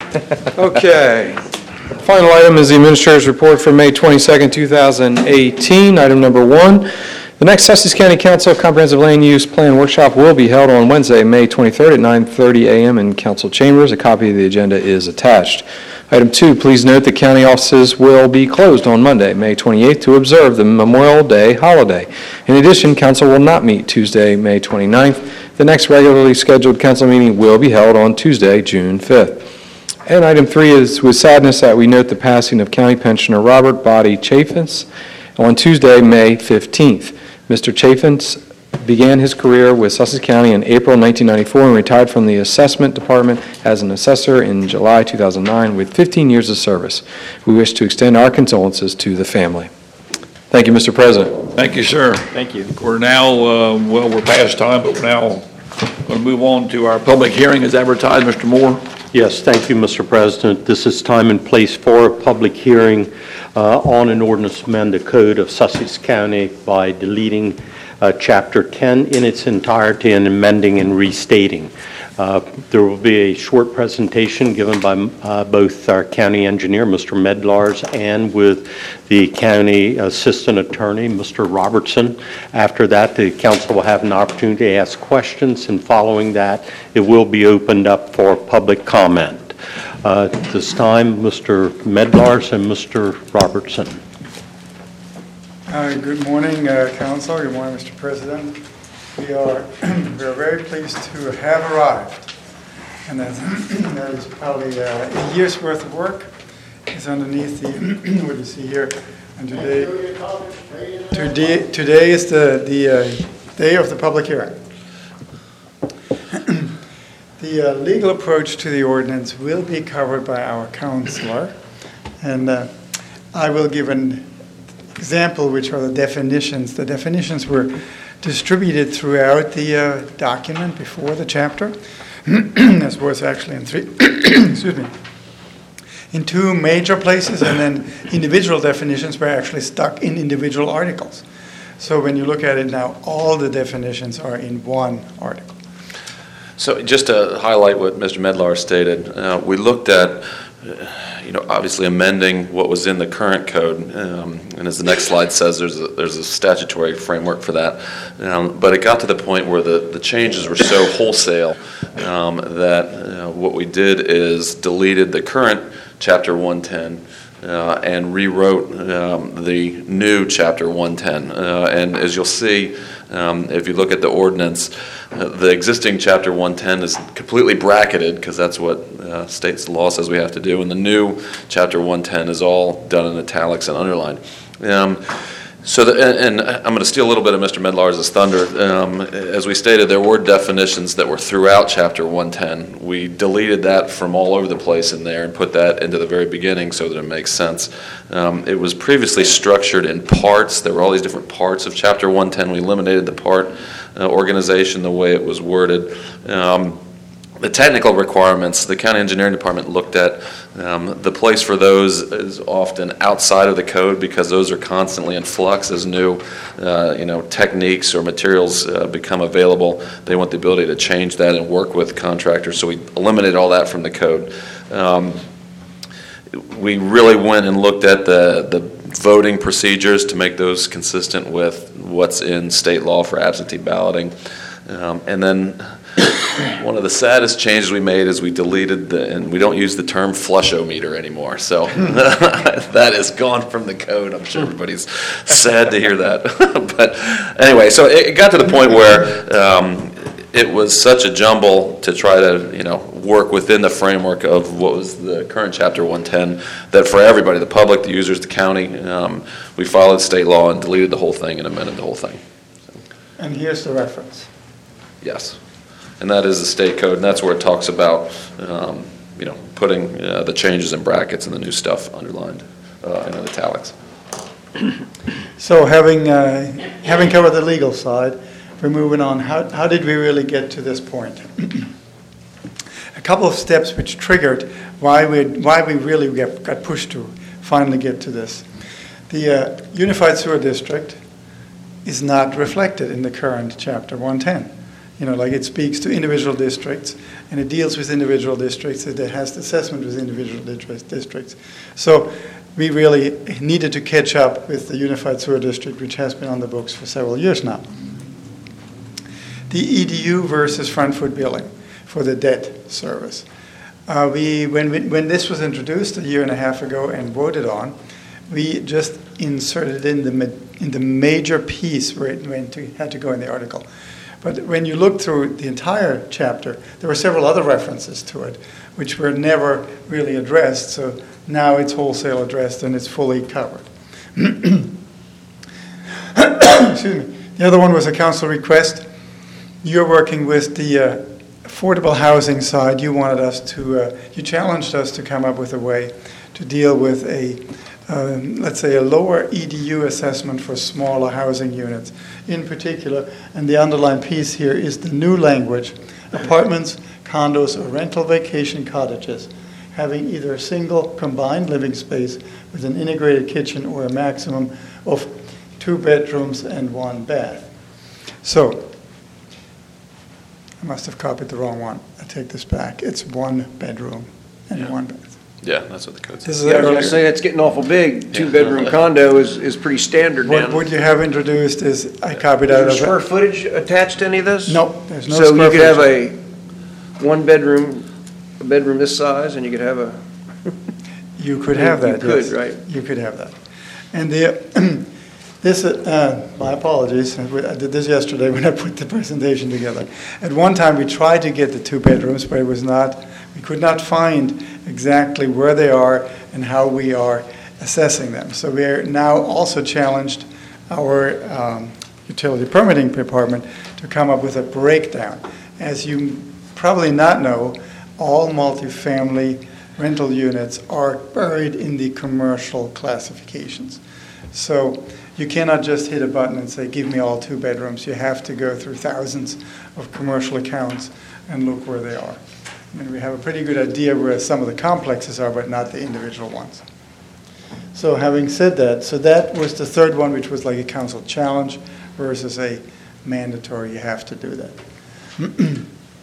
Okay. Final item is the Administrator's Report for May 22nd, 2018. Item number 1. The next Sussex County Council Comprehensive Land Use Plan Workshop will be held on Wednesday, May 23rd at 9:30 a.m. in Council Chambers. A copy of the agenda is attached. Item 2, please note the county offices will be closed on Monday, May 28th to observe the Memorial Day holiday. In addition, council will not meet Tuesday, May 29th. The next regularly scheduled council meeting will be held on Tuesday, June 5th. And item 3 is with sadness that we note the passing of County Pensioner Robert Body Chaffins on Tuesday, May 15th. Mr. Chaffins began his career with Sussex County in April 1994 and retired from the Assessment Department as an assessor in July 2009 with 15 years of service. We wish to extend our condolences to the family. Thank you, Mr. President. Thank you, sir. Thank you. We're now, we're past time, but we're now going to move on to our public hearing as advertised. Mr. Moore. Yes, thank you, Mr. President. This is time and place for a public hearing on an ordinance to amend the code of Sussex County by deleting Chapter 10 in its entirety and amending and restating. There will be a short presentation given by both our county engineer, Mr. Medlars, and with the county assistant attorney, Mr. Robertson. After that, the council will have an opportunity to ask questions, and following that, it will be opened up for public comment. At this time, Mr. Medlars and Mr. Robertson. Good morning, Council. Good morning, Mr. President. We are very pleased to have arrived, and that is probably a year's worth of work. It's underneath the what you see here, and today is the day of the public hearing. The legal approach to the ordinance will be covered by our counselor, and I will give an example, which are the definitions. The definitions were distributed throughout the document before the chapter, as was actually in in 2 major places, and then individual definitions were actually stuck in individual articles. So when you look at it now, all the definitions are in one article. So just to highlight what Mr. Medlar stated, we looked at obviously amending what was in the current code, and as the next slide says, there's a statutory framework for that. But it got to the point where the changes were so wholesale that what we did is deleted the current Chapter 110 and rewrote the new Chapter 110. And as you'll see, if you look at the ordinance, the existing Chapter 110 is completely bracketed because that's what state's law says we have to do, and the new Chapter 110 is all done in italics and underlined. And I'm going to steal a little bit of Mr. Medlars' thunder. As we stated, there were definitions that were throughout Chapter 110. We deleted that from all over the place in there and put that into the very beginning so that it makes sense. It was previously structured in parts. There were all these different parts of Chapter 110. We eliminated the part organization the way it was worded. The technical requirements, the county engineering department looked at the place for those is often outside of the code because those are constantly in flux as new techniques or materials become available. They want the ability to change that and work with contractors, so we eliminated all that from the code. We really went and looked at the voting procedures to make those consistent with what's in state law for absentee balloting. And then one of the saddest changes we made is we deleted and we don't use the term flushometer anymore. So that is gone from the code. I'm sure everybody's sad to hear that. But anyway, so it got to the point where it was such a jumble to try to, work within the framework of what was the current Chapter 110 that for everybody, the public, the users, the county, we followed state law and deleted the whole thing and amended the whole thing. And here's the reference. Yes. And that is the state code, and that's where it talks about, putting the changes in brackets and the new stuff underlined in italics. So having covered the legal side, we're moving on. How did we really get to this point? A couple of steps which triggered why we really got pushed to finally get to this. The Unified Sewer District is not reflected in the current Chapter 110. like it speaks to individual districts, and it deals with individual districts, it has the assessment with individual districts. So we really needed to catch up with the Unified Sewer District, which has been on the books for several years now. The EDU versus front foot billing for the debt service. When this was introduced a year and a half ago and voted on, we just inserted in the major piece where it had to go in the article. But when you look through the entire chapter, there were several other references to it, which were never really addressed. So now it's wholesale addressed and it's fully covered. Excuse me. The other one was a council request. You're working with the affordable housing side. You wanted us to, you challenged us to come up with a way to deal with let's say a lower EDU assessment for smaller housing units in particular. And the underlying piece here is the new language: apartments, condos, or rental vacation cottages having either a single combined living space with an integrated kitchen or a maximum of 2 bedrooms and 1 bath. So, I must have copied the wrong one. I take this back. It's 1 bedroom and 1 bath. Yeah, that's what the code This says. is Yeah, I was going to say, that's getting awful big. 2-bedroom condo is pretty standard now. what you have introduced is, I copied Is out there of square footage attached to any of this? No, there's no So square you could have footage. a 1-bedroom, a bedroom this size, and you could have a, You could have that, You could, yes. right. You could have that. And this, my apologies, I did this yesterday when I put the presentation together. At one time, we tried to get the 2 bedrooms, but we could not find exactly where they are and how we are assessing them. So we are now also challenged our utility permitting department to come up with a breakdown. As you probably not know, all multifamily rental units are buried in the commercial classifications. So you cannot just hit a button and say, give me all 2 bedrooms. You have to go through thousands of commercial accounts and look where they are. I mean, we have a pretty good idea where some of the complexes are, but not the individual ones. So having said that, so that was the third one, which was like a council challenge versus a mandatory, you have to do that.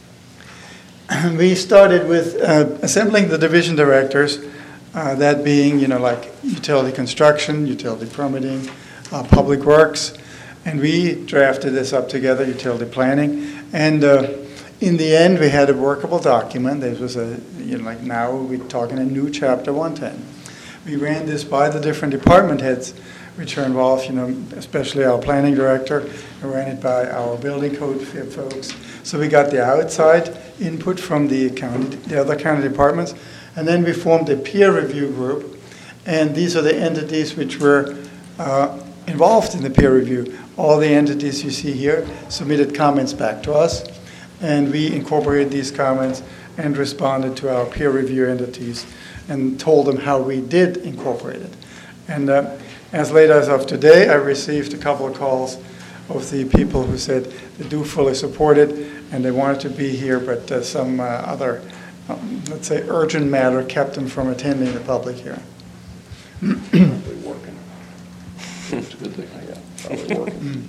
We started with assembling the division directors, that being, like utility construction, utility permitting, public works, and we drafted this up together, utility planning, and in the end, we had a workable document. This was like now we're talking a new chapter 110. We ran this by the different department heads, which are involved, especially our planning director. We ran it by our building code folks. So we got the outside input from the other county departments, and then we formed a peer review group, and these are the entities which were involved in the peer review. All the entities you see here submitted comments back to us, and we incorporated these comments and responded to our peer review entities and told them how we did incorporate it. And as late as of today, I received a couple of calls of the people who said they do fully support it and they wanted to be here, but some other, let's say, urgent matter kept them from attending the public hearing. Probably working. It's a good thing I got, probably working.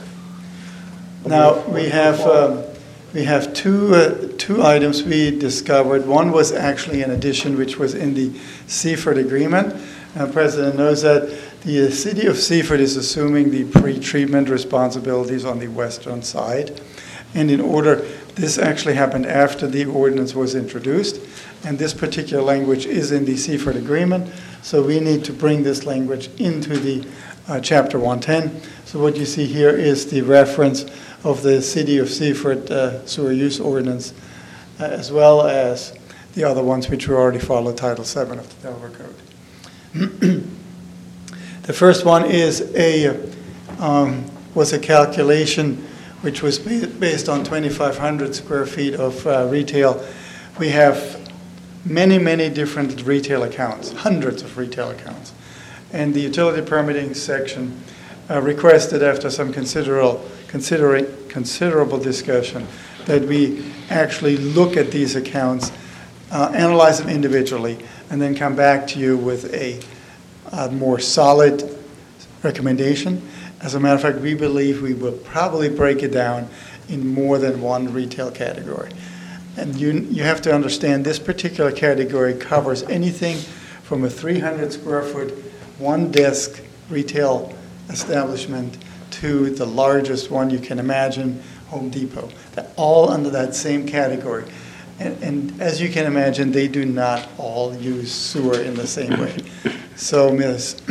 Now, we have two items we discovered. One was actually an addition which was in the Seaford agreement. The President knows that the city of Seaford is assuming the pre-treatment responsibilities on the western side. And in order, this actually happened after the ordinance was introduced. And this particular language is in the Seaford agreement. So we need to bring this language into the Chapter 110. So what you see here is the reference of the City of Seaford sewer use ordinance, as well as the other ones which we already follow, Title VII of the Delaware Code. The first one is was a calculation which was based on 2,500 square feet of retail. We have many, many different retail accounts, hundreds of retail accounts. And the utility permitting section requested, after some considerable discussion, that we actually look at these accounts, analyze them individually, and then come back to you with a more solid recommendation. As a matter of fact, we believe we will probably break it down in more than one retail category. And you have to understand this particular category covers anything from a 300 square foot, one desk retail establishment to the largest one you can imagine, Home Depot. They're all under that same category. And as you can imagine, they do not all use sewer in the same way. So Ms.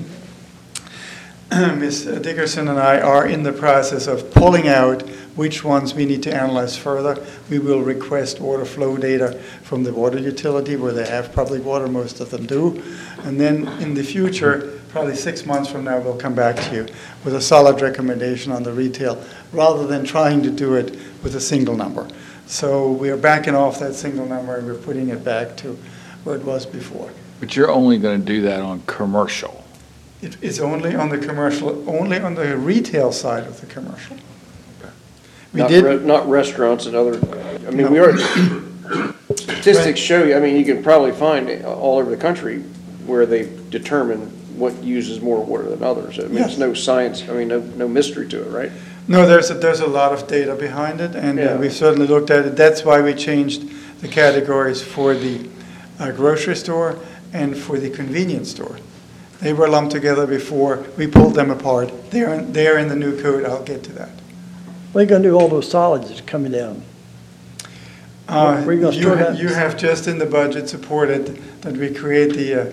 Dickerson and I are in the process of pulling out which ones we need to analyze further. We will request water flow data from the water utility where they have public water, most of them do. And then in the future, probably 6 months from now, we'll come back to you with a solid recommendation on the retail rather than trying to do it with a single number. So we are backing off that single number and we're putting it back to where it was before. But you're only going to do that on commercial. It's only on the commercial, only on the retail side of the commercial. We Not restaurants and other, I mean, we are, statistics show you, I mean, you can probably find all over the country where they determine what uses more water than others. I mean, Yes. it's no science, I mean, no mystery to it, right? No, there's a lot of data behind it, and Yeah. we've certainly looked at it. That's why we changed the categories for the grocery store and for the convenience store. They were lumped together before. We pulled them apart. They're in the new code. I'll get to that. What are you gonna do with all those solids that's coming down? Where you gonna store that? You have just in the budget supported that we create the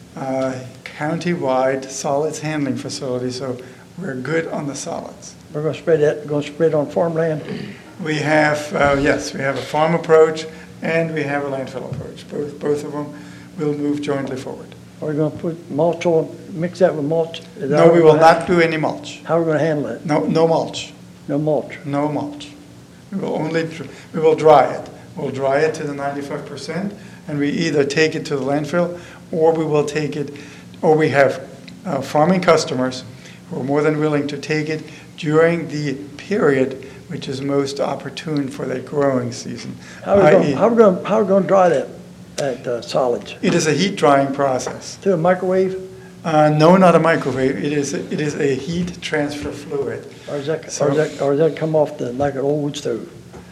county-wide solids handling facility, so we're good on the solids. We're gonna spread it on farmland? We have, yes, we have a farm approach and we have a landfill approach. Both of them will move jointly forward. Are we gonna put mulch on, mix that with mulch? Is that No, how we we're will gonna- not do any mulch. How are we gonna handle it? No mulch. No mulch? No mulch. We will dry it. We'll dry it to the 95%, and we either take it to the landfill, or we will take it, or we have farming customers who are more than willing to take it during the period which is most opportune for their growing season. How are i.e., we gonna dry that solids? It is a heat drying process. Through a microwave, No, not a microwave. It is a heat transfer fluid. or does that come off like an old wood stove?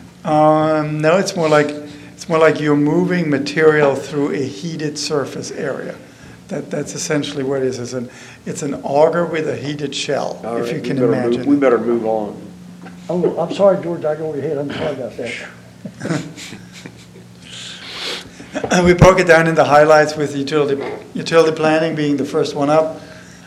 No, it's more like you're moving material through a heated surface area. That's essentially what it is. It's an auger with a heated shell, All if right, you we can better imagine. We better move on. Oh, I'm sorry, George, I go over your head, I'm sorry about that. We broke it down in the highlights with utility planning being the first one up.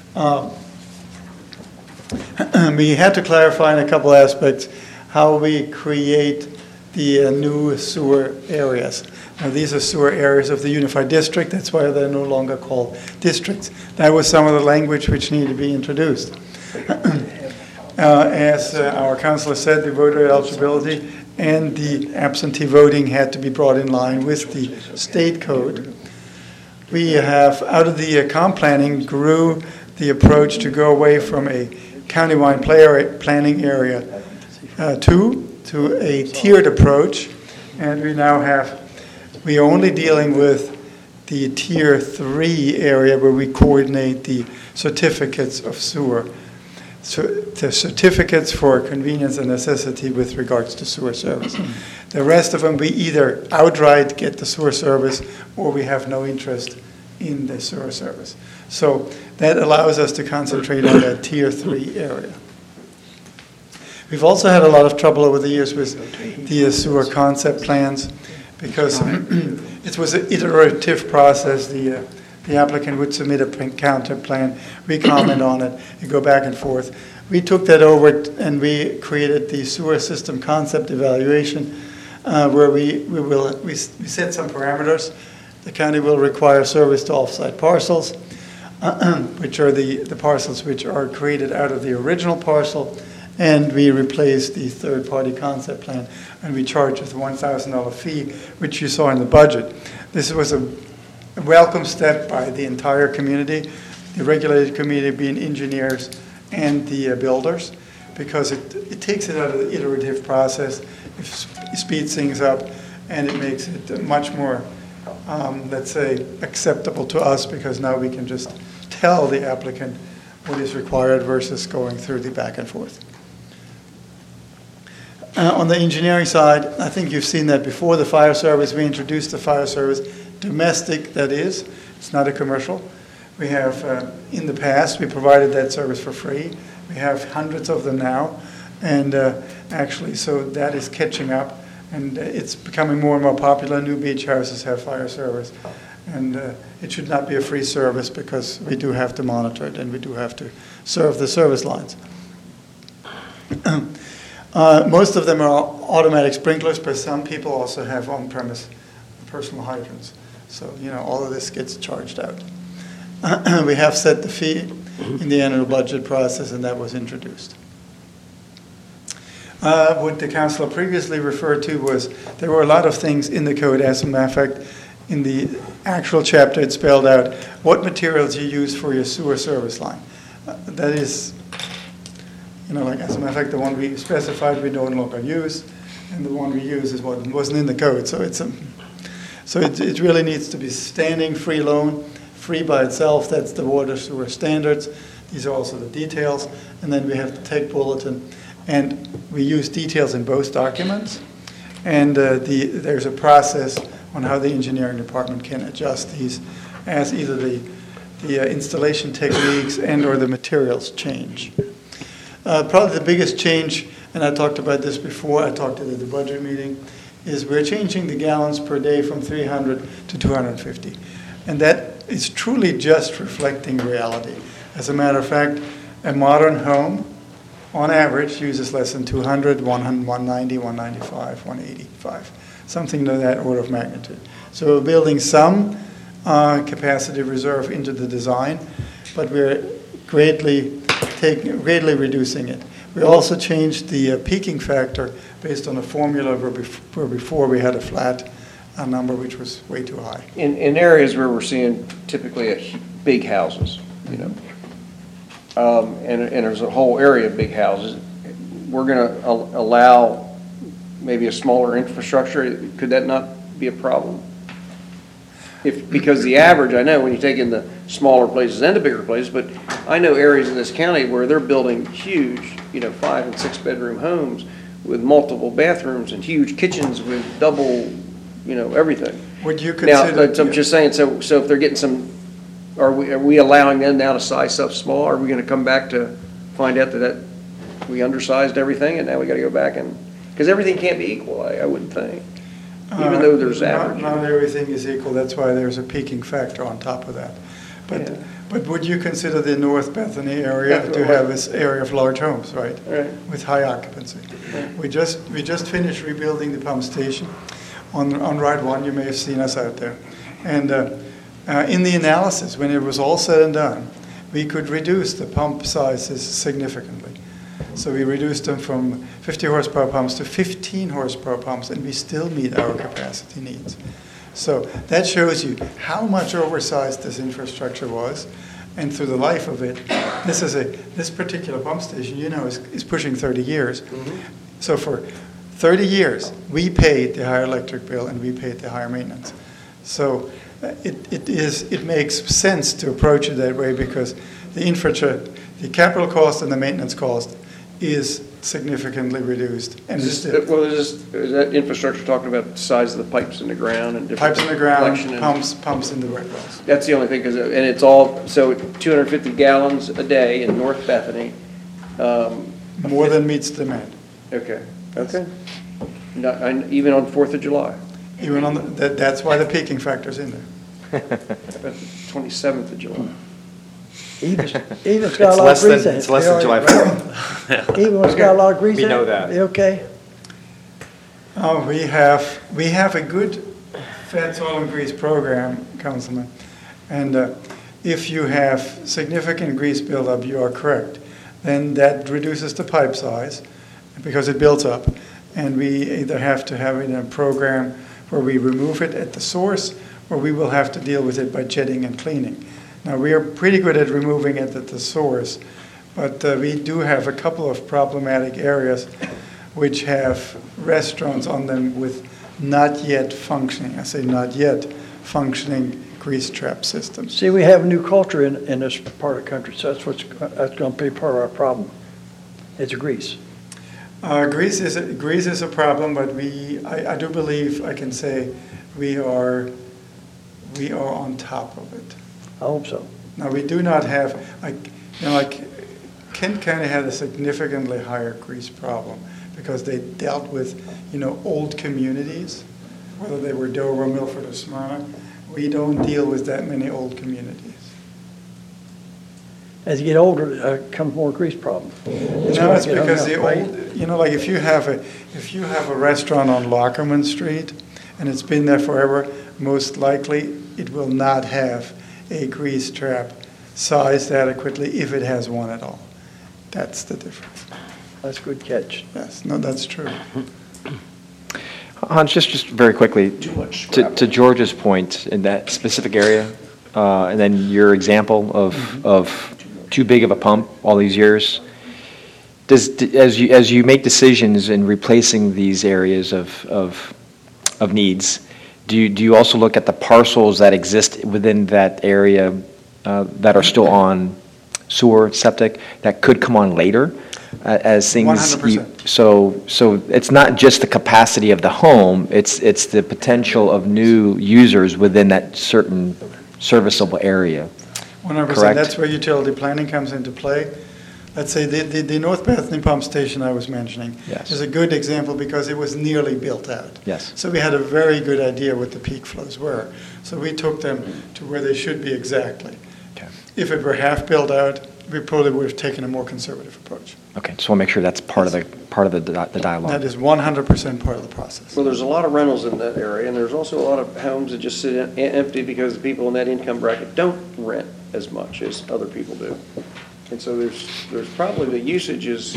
We had to clarify in a couple aspects how we create the new sewer areas. Now, these are sewer areas of the unified district. That's why they're no longer called districts. That was some of the language which needed to be introduced. As our councilor said, the voter eligibility and the absentee voting had to be brought in line with the state code. We have, out of the comp planning, grew the approach to go away from a countywide planning area to a tiered approach, and we are only dealing with the tier 3 area where we coordinate the certificates of sewer. So the certificates for convenience and necessity with regards to sewer service. The rest of them, we either outright get the sewer service or we have no interest in the sewer service. So that allows us to concentrate on that tier 3 area. We've also had a lot of trouble over the years with the sewer concept plans because it was an iterative process. The applicant would submit a counter plan, we comment on it, and go back and forth. We took that over and we created the sewer system concept evaluation where we set some parameters. The county will require service to off-site parcels, which are the parcels which are created out of the original parcel, and we replace the third-party concept plan, and we charge a $1,000 fee, which you saw in the budget. This was a welcome step by the entire community, the regulated community being engineers and the builders, because it takes it out of the iterative process, it speeds things up, and it makes it much more, let's say, acceptable to us, because now we can just tell the applicant what is required versus going through the back and forth. On the engineering side, I think you've seen that before, the fire service. We introduced the fire service, domestic that is, it's not a commercial. We have, in the past, we provided that service for free. We have hundreds of them now, and actually, so that is catching up, and it's becoming more and more popular. New beach houses have fire service, and it should not be a free service because we do have to monitor it, and we do have to serve the service lines. Most of them are automatic sprinklers, but some people also have on-premise personal hydrants. So, all of this gets charged out. We have set the fee in the annual budget process, and that was introduced. What the councilor previously referred to was there were a lot of things in the code. As a matter of fact, in the actual chapter, it spelled out what materials you use for your sewer service line. That is, like as a matter of fact, the one we specified we no longer use, and the one we use is what wasn't in the code. So it really needs to be standing free loan. Free by itself, that's the water sewer standards. These are also the details. And then we have the TEC bulletin. And we use details in both documents. And there's a process on how the engineering department can adjust these as either the installation techniques and or the materials change. Probably the biggest change, and I talked about this before, I talked at the budget meeting, is we're changing the gallons per day from 300 to 250. And that is truly just reflecting reality. As a matter of fact, a modern home, on average, uses less than 200, 190, 195, 185, something to that order of magnitude. So we're building some capacity reserve into the design, but we're greatly reducing it. We also changed the peaking factor based on a formula where before we had a flat number which was way too high. In areas where we're seeing typically big houses, and there's a whole area of big houses, we're going to allow maybe a smaller infrastructure. Could that not be a problem? Because the average, I know when you take in the smaller places and the bigger places, but I know areas in this county where they're building huge, 5 and 6 bedroom homes with multiple bathrooms and huge kitchens with double, everything. Would you consider? Now, I'm just saying. So if they're getting some, are we allowing them now to size stuff small? Are we going to come back to find out that we undersized everything and now we got to go back because everything can't be equal? I wouldn't think. Even though there's average. Not everything is equal. That's why there's a peaking factor on top of that. But would you consider the North Bethany area to have this area of large homes, right? With high occupancy? Right. We just finished rebuilding the pump station on Route 1. You may have seen us out there. And in the analysis, when it was all said and done, we could reduce the pump sizes significantly. So we reduced them from 50 horsepower pumps to 15 horsepower pumps, and we still meet our capacity needs. So that shows you how much oversized this infrastructure was, and through the life of it, this particular pump station, is pushing 30 years. Mm-hmm. So for 30 years, we paid the higher electric bill and we paid the higher maintenance. So it makes sense to approach it that way because the infrastructure, the capital cost and the maintenance cost is significantly reduced. And is that infrastructure talking about the size of the pipes in the ground and different pipes in the ground, pumps in the wet wells? That's the only thing, and it's all 250 gallons a day in North Bethany. More than meets demand. Okay. Even on 4th of July. Even on that's why the peaking factor's in there. 27th of July. Even it's got a lot of grease in it. It's less than July 4th. Even when it's got a lot of grease in it? We know that. They okay? Oh, we have a good fat, oil, and grease program, Councilman. And if you have significant grease buildup, you are correct. Then that reduces the pipe size because it builds up. And we either have to have it in a program where we remove it at the source, or we will have to deal with it by jetting and cleaning. Now, we are pretty good at removing it at the source, but we do have a couple of problematic areas which have restaurants on them with not yet functioning, I say not yet, functioning grease trap systems. See, we have a new culture in this part of the country, so that's going to be part of our problem. It's grease. Grease is a problem, but I do believe I can say we are on top of it. I hope so. Now, we do not have, Kent County had a significantly higher grease problem because they dealt with, old communities, whether they were Dover, Milford, or Smyrna. We don't deal with that many old communities. As you get older, comes more grease problems. No, it's because the old, like if you have a restaurant on Lockerman Street and it's been there forever, most likely it will not have a grease trap sized adequately if it has one at all. That's the difference. That's a good catch. Yes, no, that's true. Hans, just very quickly, to George's point in that specific area, and then your example of too big of a pump all these years, as you make decisions in replacing these areas of needs, do you also look at the parcels that exist within that area that are still on sewer, septic, that could come on later? As things, 100%. So it's not just the capacity of the home, it's the potential of new users within that certain serviceable area. 100%. Correct. That's where utility planning comes into play. Let's say the North Bethany pump station I was mentioning is a good example because it was nearly built out. Yes. So we had a very good idea what the peak flows were. So we took them to where they should be exactly. Okay. If it were half built out, we probably would have taken a more conservative approach. Okay, so we'll make sure that's part of the dialogue. That is 100% part of the process. Well, there's a lot of rentals in that area, and there's also a lot of homes that just sit empty because the people in that income bracket don't rent as much as other people do. And so there's probably the usage is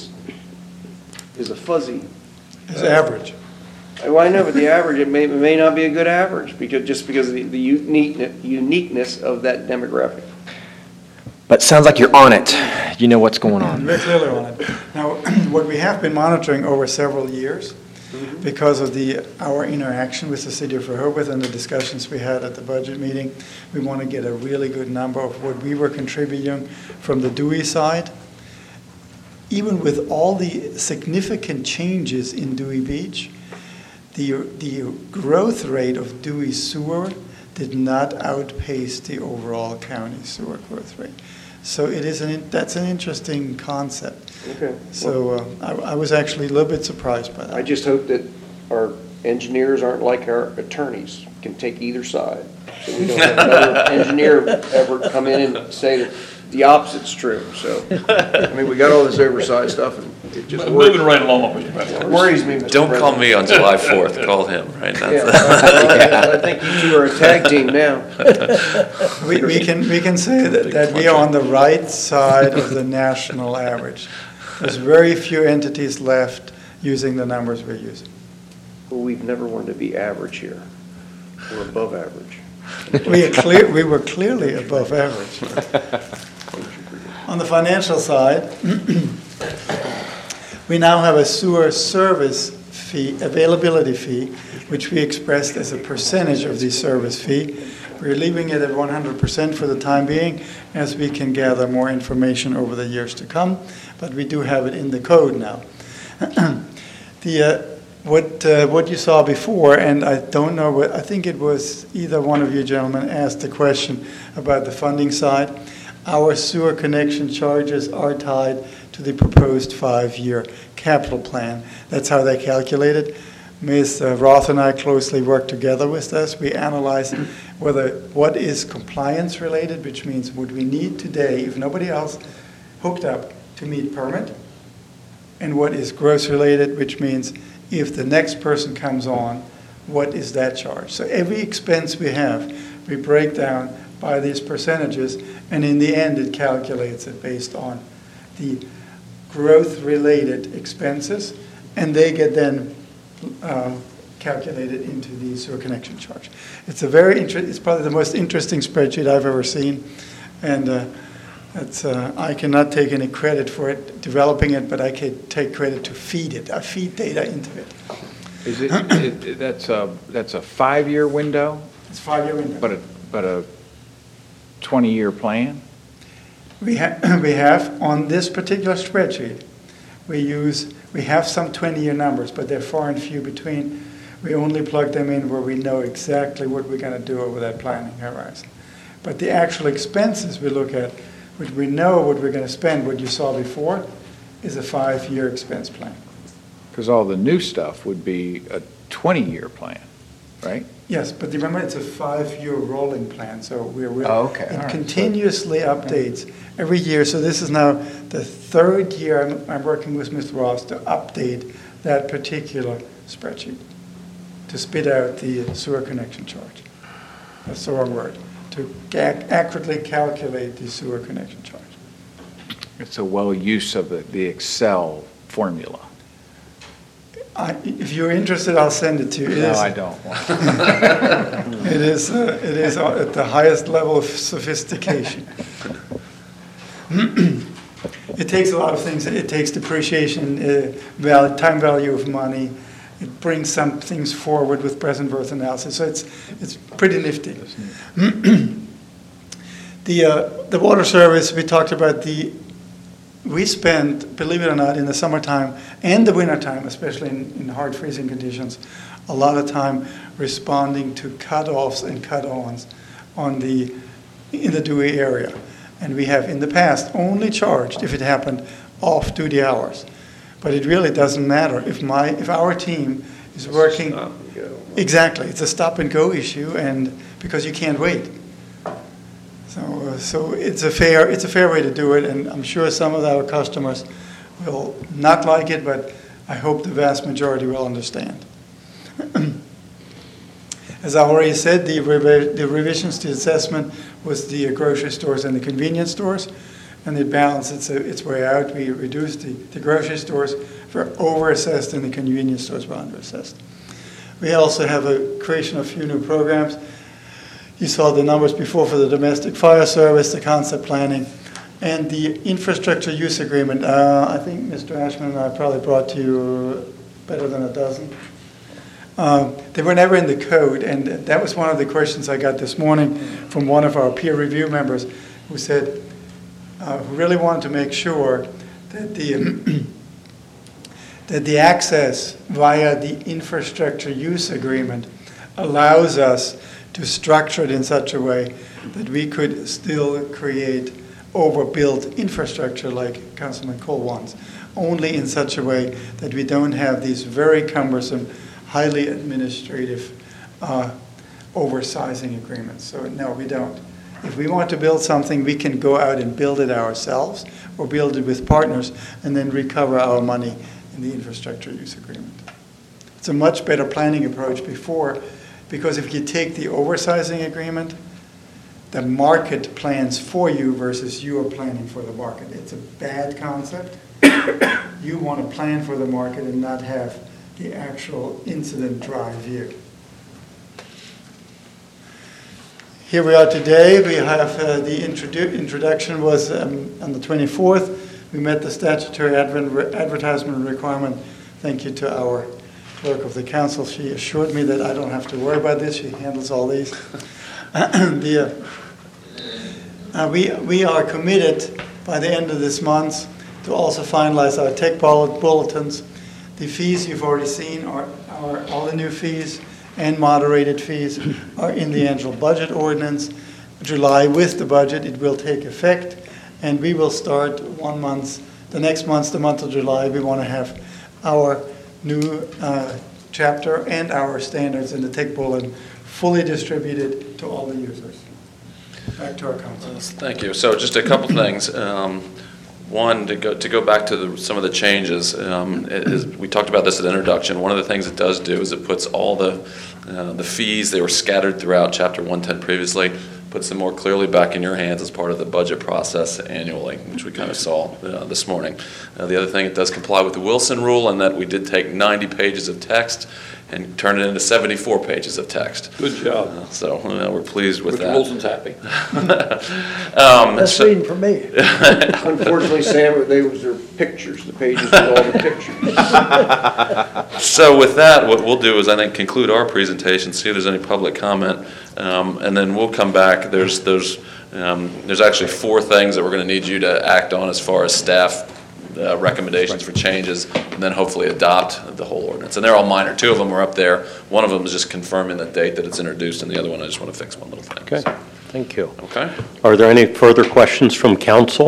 a fuzzy. It's average. Well, I know, but the average, it may not be a good average because of the uniqueness of that demographic. But sounds like you're on it. You know what's going on. We're clearly on it. Now, what we have been monitoring over several years, because of our interaction with the city of Rehoboth and the discussions we had at the budget meeting, we want to get a really good number of what we were contributing from the Dewey side. Even with all the significant changes in Dewey Beach, the growth rate of Dewey sewer did not outpace the overall county sewer growth rate. So that's an interesting concept. Okay. So I was actually a little bit surprised by that. I just hope that our engineers aren't like our attorneys, can take either side. So we don't have another engineer ever come in and say that the opposite's true. So, I mean, we got all this oversized stuff and it just Moving right along, Mr. President. worries me, Mr. Don't call President. me on July 4th, call him, right? Yeah, That's I think you two are a tag team now. We can say that we are on the right side of the national average. There's very few entities left using the numbers we're using. Well, we've never wanted to be average here. We're above average. We were clearly above average. On the financial side, we now have a sewer service fee, availability fee, which we expressed as a percentage of the service fee. We're leaving it at 100% for the time being, as we can gather more information over the years to come, but we do have it in the code now. What you saw before, and I don't know, I think it was either one of you gentlemen asked the question about the funding side. Our sewer connection charges are tied to the proposed 5-year capital plan. That's how they calculate it. Ms. Roth and I closely worked together with this. We analyzed what is compliance related, which means would we need today, if nobody else hooked up, to meet permit, and what is gross related, which means if the next person comes on, what is that charge? So every expense we have, we break down by these percentages, and in the end, it calculates it based on the growth-related expenses, and they get then calculated into the sewer connection charge. It's it's probably the most interesting spreadsheet I've ever seen, and I cannot take any credit for it, developing it, but I can take credit to feed it. I feed data into it. Is it, that's a 5-year window, It's a 5-year window. but a 20-year plan? We have, on this particular spreadsheet, we use We have some 20-year numbers, but they're far and few between. We only plug them in where we know exactly what we're going to do over that planning horizon. But the actual expenses we look at, which we know what we're going to spend, what you saw before, is a 5-year expense plan. Because all the new stuff would be a 20-year plan, right? Yes, but remember, it's a 5-year rolling plan, so we're Oh, okay. All it right. continuously updates every year. So this is now the 3rd year I'm working with Ms. Ross to update that particular spreadsheet, to spit out the sewer connection charge. That's the wrong word. To accurately calculate the sewer connection charge. It's a well use of the Excel formula. If you're interested, I'll send it to you. No, I don't want to. It is at the highest level of sophistication. It takes a lot of things. It takes depreciation, time value of money. It brings some things forward with present worth analysis. So it's pretty nifty. The water service, we talked about we spend, believe it or not, in the summertime and the wintertime, especially in hard freezing conditions, a lot of time responding to cutoffs and cut-ons in the Dewey area. And we have in the past only charged if it happened off-duty hours. But it really doesn't matter if our team is working. Stop and go. Exactly, it's a stop-and-go issue, and because you can't wait. So it's a fair way to do it, and I'm sure some of our customers will not like it, but I hope the vast majority will understand. As I already said, the revisions to assessment was the grocery stores and the convenience stores, and it balanced its way out. We reduced the grocery stores for over-assessed and the convenience stores were under-assessed. We also have a creation of a few new programs. You saw the numbers before for the domestic fire service, the concept planning, and the infrastructure use agreement. I think Mr. Ashman and I probably brought to you better than a dozen. They were never in the code, and that was one of the questions I got this morning from one of our peer review members who said, who really wanted to make sure that the access via the infrastructure use agreement allows us to structure it in such a way that we could still create overbuilt infrastructure like Councilman Cole wants, only in such a way that we don't have these very cumbersome, highly administrative oversizing agreements. So no, we don't. If we want to build something, we can go out and build it ourselves or build it with partners and then recover our money in the infrastructure use agreement. It's a much better planning approach because if you take the oversizing agreement, the market plans for you versus you are planning for the market. It's a bad concept. You want to plan for the market and not have the actual incident drive you. Here we are today. We have the introduction was on the 24th. We met the statutory advertisement requirement. Thank you to our clerk of the council. She assured me that I don't have to worry about this. She handles all these. We are committed by the end of this month to also finalize our tech bulletins. The fees you've already seen are all the new fees and moderated fees are in the annual budget ordinance. July, with the budget, it will take effect, and we will start 1 month. The next month, the month of July, we want to have our new chapter and our standards in the tech bulletin fully distributed to all the users. Back to our council. Thank you. So just a couple things. One, to go back to some of the changes, we talked about this at introduction. One of the things it does do is it puts all the fees, they were scattered throughout Chapter 110 previously, puts them more clearly back in your hands as part of the budget process annually, which we kind of saw this morning. The other thing, it does comply with the Wilson rule in that we did take 90 pages of text and turn it into 74 pages of text. Good job. So we're pleased with Mr. that. Wilson's happy. That's reading for me. Unfortunately, Sam, they was their pictures, the pages with all the pictures. So with that, what we'll do is, I think, conclude our presentation, see if there's any public comment, and then we'll come back. There's actually 4 things that we're going to need you to act on as far as staff recommendations for changes, and then hopefully adopt the whole ordinance. And they're all minor. 2 of them are up there. One of them is just confirming the date that it's introduced, and the other one, I just want to fix one little thing. Okay, thank you. Okay? Are there any further questions from council?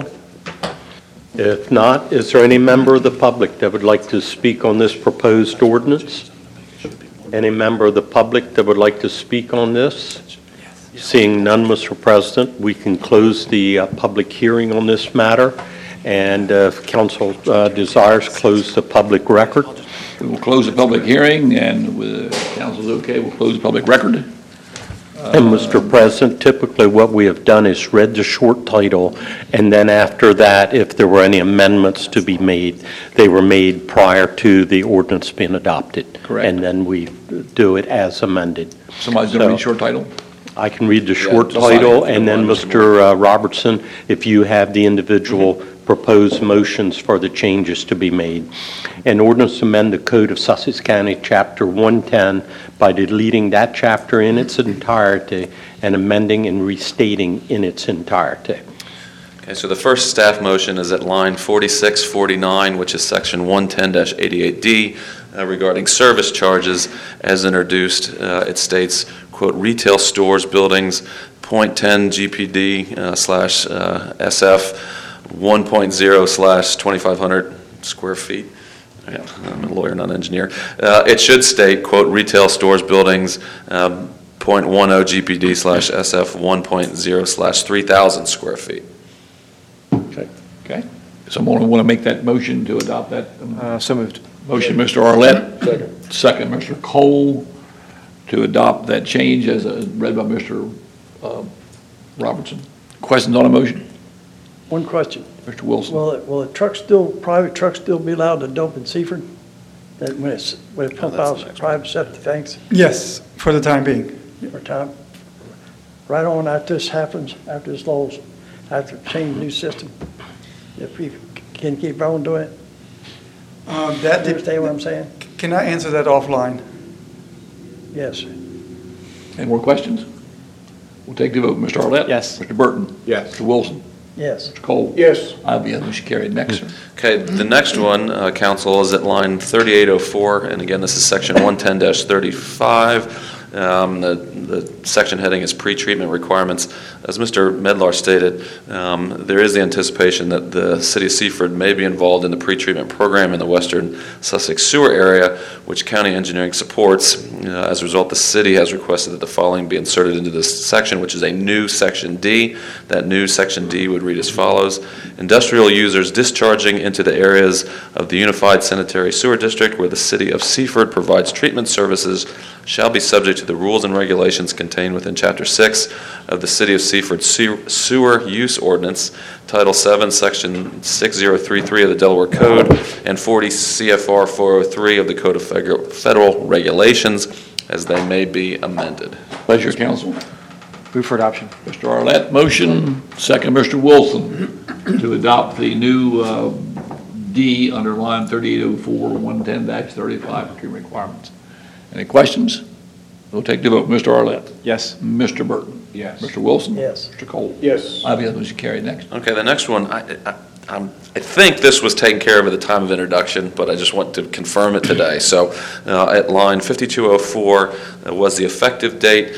If not, is there any member of the public that would like to speak on this proposed ordinance? Any member of the public that would like to speak on this? Seeing none, Mr. President, we can close the public hearing on this matter, and if council desires, close the public record. We will close the public hearing, and with council's okay, we'll close the public record. And Mr. President, typically what we have done is read the short title, and then after that, if there were any amendments to be made, they were made prior to the ordinance being adopted. Correct. And then we do it as amended. Somebody's going to read the short title? I can read the short just title, sign it. and then Mr. Robertson, if you have the individual proposed motions for the changes to be made. An ordinance to amend the Code of Sussex County, Chapter 110, by deleting that chapter in its entirety and amending and restating in its entirety. Okay, so the first staff motion is at line 4649, which is section 110-88D, regarding service charges as introduced. It states, quote, retail stores, buildings, .10 GPD slash SF 1.0 slash 2,500 square feet. Yeah, I'm a lawyer, not an engineer. It should state, quote, retail stores, buildings, .10 GPD slash SF 1.0 slash 3,000 square feet. Okay. Someone want to make that motion to adopt that? So moved. Motion, Mr. Arlett. Second, Mr. Cole, to adopt that change as read by Mr. Robertson. Questions on the motion? One question. Mr. Wilson. Will a truck still, private truck still be allowed to dump in Seaford? That when it pump that's the out next private septic tanks Yes, for the time being. or time? Right on after this happens, after this laws, after change new system, if we can keep on doing it? That Understand what I'm saying? Can I answer that offline? Yes. Any more questions? We'll take the vote. Mr. Arlett? Yes. Mr. Burton? Yes. Mr. Wilson? Yes. Mr. Cole? Yes. I'll be motion carried. Next, sir. Okay, the next one, council, is at line 3804, and again, this is section 110-35. The section heading is pre-treatment requirements. As Mr. Medlar stated, there is the anticipation that the city of Seaford may be involved in the pre-treatment program in the western Sussex sewer area, which county engineering supports. As a result, the city has requested that the following be inserted into this section, which is a new section D. That new section D would read as follows: industrial users discharging into the areas of the Unified Sanitary Sewer District where the city of Seaford provides treatment services shall be subject to the rules and regulations contained within Chapter 6 of the City of Seaford Sewer Use Ordinance, Title 7, Section 6033 of the Delaware Code, and 40 CFR 403 of the Code of Federal Regulations, as they may be amended. Pleasure, council. Move for adoption. Mr. Arlett, motion. Second, Mr. Wilson, to adopt the new D under line 3804, 110-35 procurement requirements. Any questions? We'll take the vote. Mr. Arlett? Yes. Mr. Burton? Yes. Mr. Wilson? Yes. Mr. Cole? Yes. I'll be motion carried. Next. Okay, the next one, I think this was taken care of at the time of introduction, but I just want to confirm it today. So at line 5204 was the effective date,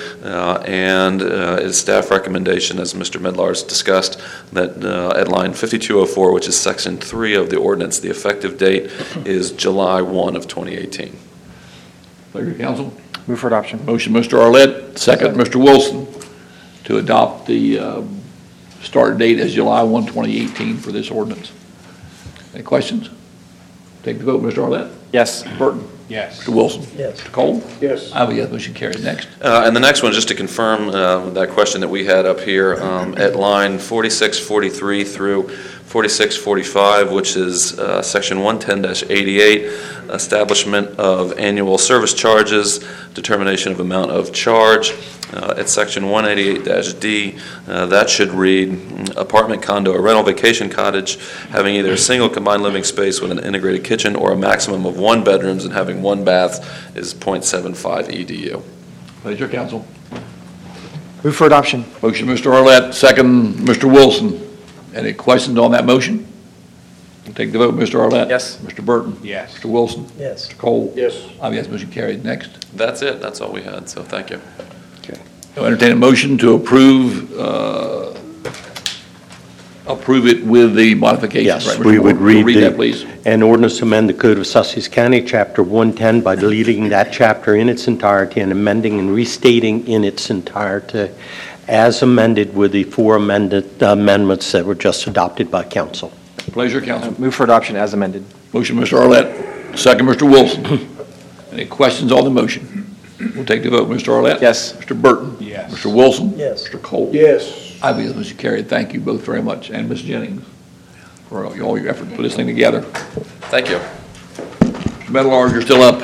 and is staff recommendation, as Mr. Medlar's discussed, that at line 5204, which is section 3 of the ordinance, the effective date is July 1 of 2018. Pleasure, council. Move for adoption. Motion, Mr. Arlett. Second, Mr. Wilson, to adopt the start date as July 1, 2018 for this ordinance. Any questions? Take the vote. Mr. Arlett? Yes. Mr. Burton? Yes. Mr. Wilson? Yes. Mr. Cole? Yes. I'll be yes, motion carried. Next. And the next one, just to confirm that question that we had up here, at line 4643 through 4645, which is section 110-88, establishment of annual service charges, determination of amount of charge. At section 188-D, that should read apartment, condo, or rental vacation cottage having either a single combined living space with an integrated kitchen or a maximum of 1 bedrooms and having 1 bath is 0.75 EDU. Pleasure, council. Move for adoption. Motion, Mr. Arlett. Second, Mr. Wilson. Any questions on that motion? We'll take the vote. Mr. Arlett? Yes. Mr. Burton? Yes. Mr. Wilson? Yes. Mr. Cole? Yes. Yes, motion carried. Next. That's it. That's all we had, so thank you. I'll entertain a motion to approve it with the modifications. Yes, Right, Mr. we would Ward? read Read that, please. An ordinance to amend the Code of Sussex County, Chapter 110, by deleting that chapter in its entirety and amending and restating in its entirety as amended with the four amendments that were just adopted by council. Pleasure, council. Move for adoption as amended. Motion, Mr. Arlett. Second, Mr. Wilson. Any questions on the motion? We'll take the vote. Mr. Arlett? Yes. Mr. Burton? Yes. Mr. Wilson? Yes. Mr. Cole? Yes. I believe motion carried. Thank you both very much, and Ms. Jennings, for all your effort to put this thing together. Thank you. Mr. Meadowlark, you're still up.